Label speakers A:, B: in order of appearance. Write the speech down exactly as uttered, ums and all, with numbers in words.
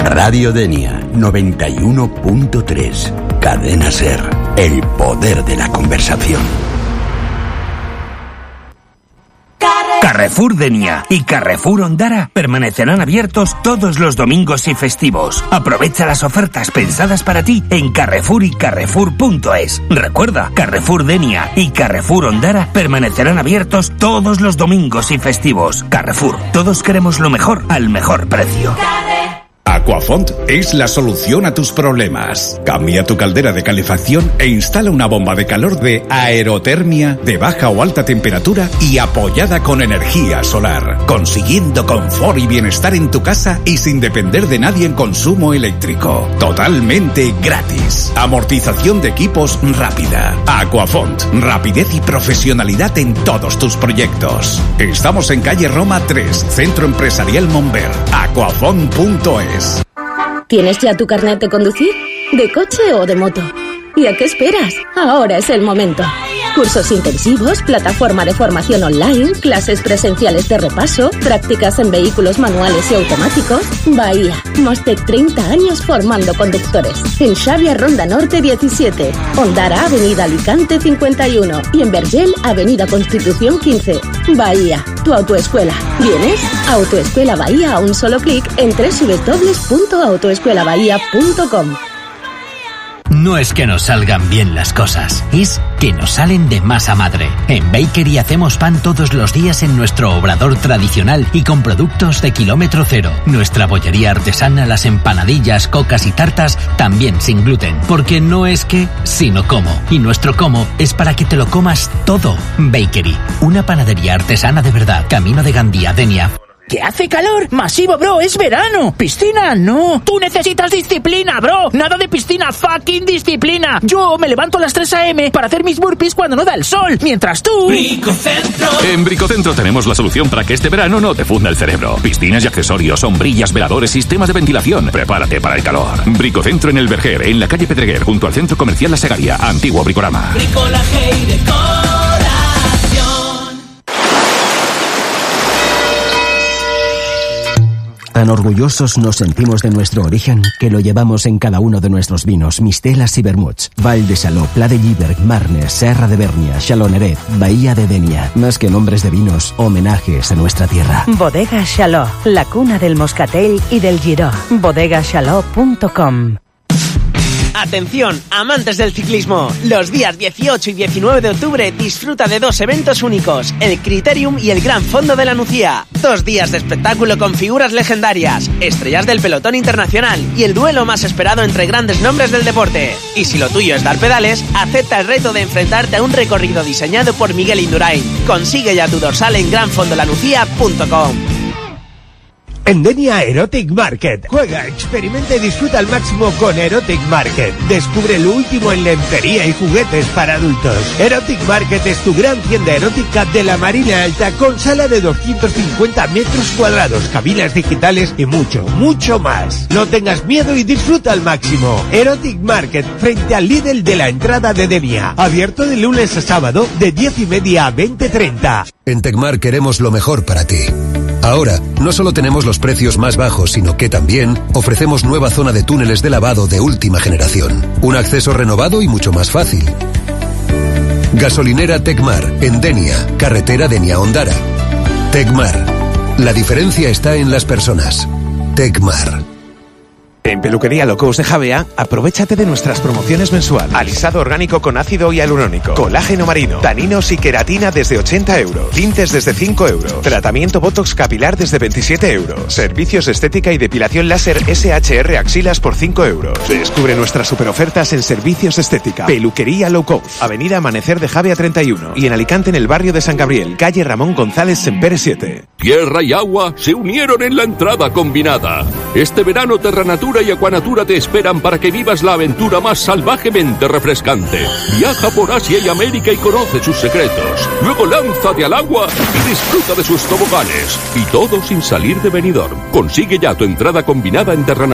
A: Radio Denia noventa y uno punto tres. Cadena SER. El poder de la conversación.
B: Carrefour Denia y Carrefour Ondara permanecerán abiertos todos los domingos y festivos. Aprovecha las ofertas pensadas para ti en Carrefour y Carrefour punto es. Recuerda, Carrefour Denia y Carrefour Ondara permanecerán abiertos todos los domingos y festivos. Carrefour, todos queremos lo mejor al mejor precio.
C: Aquafont es la solución a tus problemas. Cambia tu caldera de calefacción e instala una bomba de calor de aerotermia de baja o alta temperatura y apoyada con energía solar, consiguiendo confort y bienestar en tu casa y sin depender de nadie en consumo eléctrico. Totalmente gratis. Amortización de equipos rápida. Aquafont, rapidez y profesionalidad en todos tus proyectos. Estamos en calle Roma tres, Centro Empresarial Monver. Aquafont punto es.
D: ¿Tienes ya tu carnet de conducir? ¿De coche o de moto? ¿Y a qué esperas? Ahora es el momento. Cursos intensivos, plataforma de formación online, clases presenciales de repaso, prácticas en vehículos manuales y automáticos. Bahía, más de treinta años formando conductores. En Xavia Ronda Norte diecisiete, Ondara Avenida Alicante cincuenta y uno y en Vergel Avenida Constitución quince. Bahía, tu autoescuela. ¿Vienes? Autoescuela Bahía a un solo clic en doble u doble u doble u punto autoescuela bahía punto com.
E: No es que nos salgan bien las cosas, es que nos salen de masa madre. En Bakery hacemos pan todos los días en nuestro obrador tradicional y con productos de kilómetro cero. Nuestra bollería artesana, las empanadillas, cocas y tartas, también sin gluten. Porque no es que, sino cómo. Y nuestro cómo es para que te lo comas todo. Bakery, una panadería artesana de verdad. Camino de Gandía, Denia.
F: ¿Que hace calor? Masivo, bro, es verano. Piscina, no. Tú necesitas disciplina, bro. Nada de piscina, fucking disciplina. Yo me levanto a las tres a eme para hacer mis burpees cuando no da el sol. Mientras tú...
G: Bricocentro. En Bricocentro tenemos la solución para que este verano no te funda el cerebro. Piscinas y accesorios, sombrillas, veladores, sistemas de ventilación. Prepárate para el calor. Bricocentro en el Verger, en la calle Pedreguer, junto al Centro Comercial La Segaria. Antiguo Bricorama.
H: Bricolaje y decoración.
I: Tan orgullosos nos sentimos de nuestro origen que lo llevamos en cada uno de nuestros vinos, mistelas y vermuts. Val de Saló, Pla de Lliberg, Marnes, Serra de Bernia, Xaloneret, Bahía de Denia. Más que nombres de vinos, homenajes a nuestra tierra.
J: Bodega Xaló, la cuna del moscatel y del giró. bodega xaló punto com.
K: Atención, amantes del ciclismo. Los días dieciocho y diecinueve de octubre disfruta de dos eventos únicos, el Criterium y el Gran Fondo de la Nucía. Dos días de espectáculo con figuras legendarias, estrellas del pelotón internacional y el duelo más esperado entre grandes nombres del deporte. Y si lo tuyo es dar pedales, acepta el reto de enfrentarte a un recorrido diseñado por Miguel Indurain. Consigue ya tu dorsal en gran fondo la nucía punto com.
L: En Denia Erotic Market. Juega, experimenta y disfruta al máximo con Erotic Market. Descubre lo último en lencería y juguetes para adultos. Erotic Market es tu gran tienda erótica de la Marina Alta con sala de doscientos cincuenta metros cuadrados, cabinas digitales y mucho, mucho más. No tengas miedo y disfruta al máximo. Erotic Market, frente al Lidl de la entrada de Denia. Abierto de lunes a sábado de diez y media a veinte treinta.
M: En Tecmar queremos lo mejor para ti. Ahora, no solo tenemos los precios más bajos, sino que también ofrecemos nueva zona de túneles de lavado de última generación. Un acceso renovado y mucho más fácil. Gasolinera Tecmar, en Denia, carretera Denia-Ondara. Tecmar. La diferencia está en las personas. Tecmar.
N: En Peluquería Locos de Javea, aprovéchate de nuestras promociones mensuales. Alisado orgánico con ácido hialurónico, colágeno marino, taninos y queratina desde ochenta euros, tintes desde cinco euros, tratamiento Botox capilar desde veintisiete euros, servicios de estética y depilación láser ese hache erre axilas por cinco euros. Descubre nuestras superofertas en servicios de estética. Peluquería Low Cost, Avenida Amanecer de Javea treinta y uno y en Alicante en el barrio de San Gabriel, calle Ramón González Sempere siete.
O: Tierra y agua se unieron en la entrada combinada. Este verano Terranatura y Aquanatura te esperan para que vivas la aventura más salvajemente refrescante. Viaja por Asia y América y conoce sus secretos. Luego lánzate al agua y disfruta de sus toboganes. Y todo sin salir de Benidorm. Consigue ya tu entrada combinada en Terranatura.